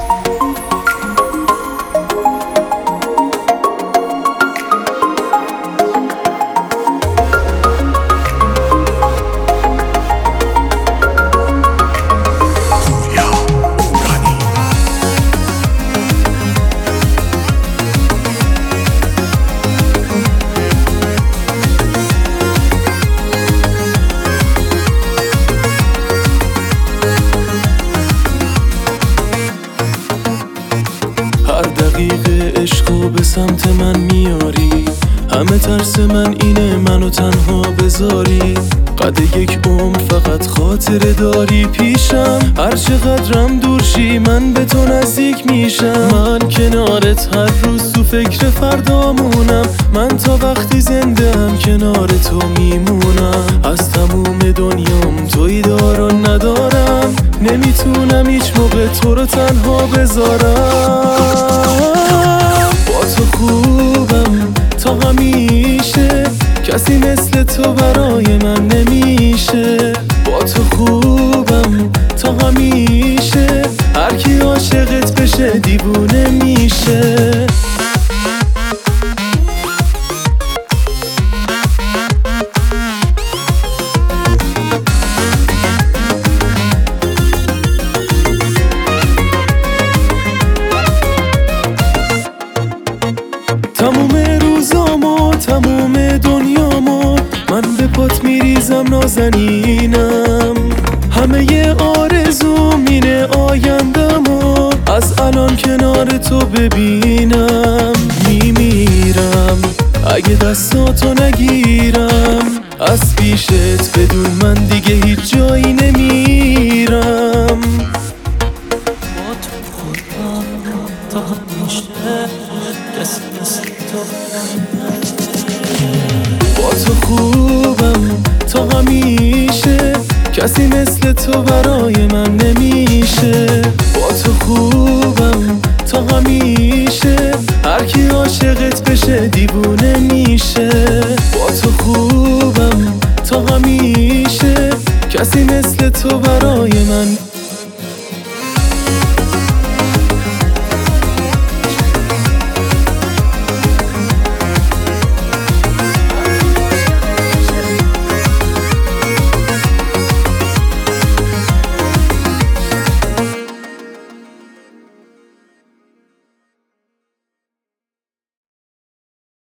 دقیقه عشقو به سمت من میاری، همه ترس من اینه منو تنها بذاری. قد یک عمر فقط خاطره داری پیشم، هر چقدرم دور شی من به تو نزدیک میشم. من کنارت هر روز تو فکر فردامونم، من تا وقتی زنده‌ام کنار تو میمونم. از تموم دنیام توی دار و ندارم، نمیتونم هیچ موقع تو رو تنها بذارم. با تو خوبم تا همیشه، کسی مثل تو برای من نمیشه. با تو خوبم تا همیشه، هر کی عاشقت بشه دیوونه میشه. تموم روزامو تموم دنیامو من به پات میریزم نازنینم. همه ی آرزوم اینه آیندمو از الان کنار تو ببینم. میمیرم اگه دستاتو نگیرم، از پیشت بدون من دیگه هیچ جایی نمیرم. با تو خوبم تا همیشه، کسی مثل تو برای من نمیشه. با تو خوبم تا همیشه، هر کی عاشقت بشه دیوونه میشه. با تو خوبم تا همیشه، کسی مثل تو برای من